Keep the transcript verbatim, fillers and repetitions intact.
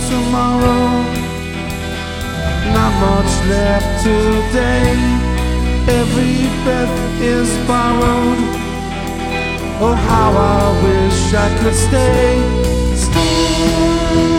tomorrow. Not much left today. Every breath is borrowed. Oh, how I wish I could stay. Stay.